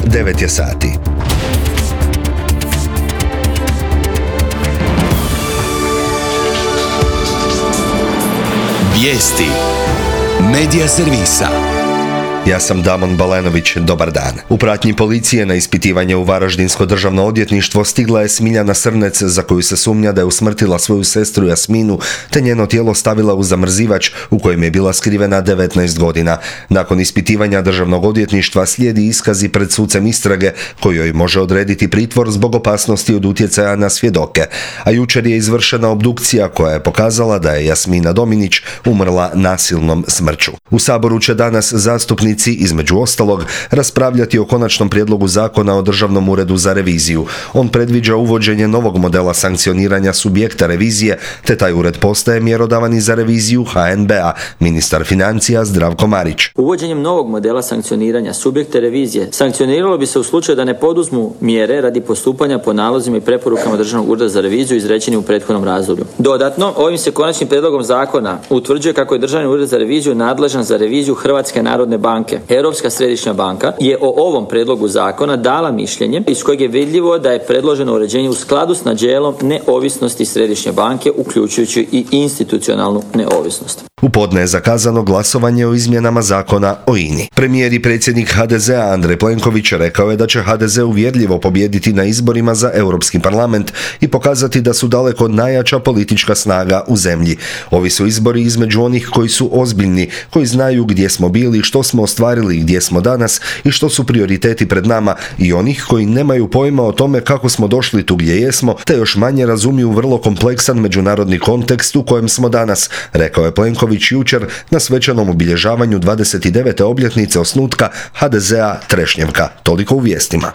9 je sati. Vijesti Medija servisa. Ja sam Damon Balenović, dobar dan. U pratnji policije na ispitivanje u Varaždinsko državno odvjetništvo stigla je Smiljana Srnec, za koju se sumnja da je usmrtila svoju sestru Jasminu, te njeno tijelo stavila u zamrzivač u kojem je bila skrivena 19 godina. Nakon ispitivanja državnog odvjetništva slijedi iskazi pred sucem istrage, kojoj može odrediti pritvor zbog opasnosti od utjecaja na svjedoke. A jučer je izvršena obdukcija koja je pokazala da je Jasmina Dominić umrla nasilnom smrću. U Saboru će danas zastupnici između ostalog raspravljati o konačnom prijedlogu zakona o Državnom uredu za reviziju. On predviđa uvođenje novog modela sankcioniranja subjekta revizije, te taj ured postaje mjerodavan i za reviziju HNB-a. Ministar financija Zdravko Marić. Uvođenjem novog modela sankcioniranja subjekta revizije sankcioniralo bi se u slučaju da ne poduzmu mjere radi postupanja po nalozima i preporukama Državnog ureda za reviziju izrečeni u prethodnom razdoblju. Dodatno, ovim se konačnim prijedlogom zakona utvrđuje kako je Državni ured za reviziju nadležan za reviziju Hrvatske narodne banke. Europska središnja banka je o ovom prijedlogu zakona dala mišljenje iz kojeg je vidljivo da je predloženo uređenje u skladu s načelom neovisnosti središnje banke, uključujući i institucionalnu neovisnost. U podne je zakazano glasovanje o izmjenama zakona o INA-i. Premijer i predsjednik HDZ-a Andrej Plenković rekao je da će HDZ uvjerljivo pobijediti na izborima za Europski parlament i pokazati da su daleko najjača politička snaga u zemlji. Ovi su izbori između onih koji su ozbiljni, koji znaju gdje smo bili, što smo ostvarili, gdje smo danas i što su prioriteti pred nama, i onih koji nemaju pojma o tome kako smo došli tu gdje jesmo, te još manje razumiju vrlo kompleksan međunarodni kontekst u kojem smo danas, rekao je Plenković jučer na svečanom obilježavanju 29. obljetnice osnutka HDZ-a Trešnjevka. Toliko u vijestima.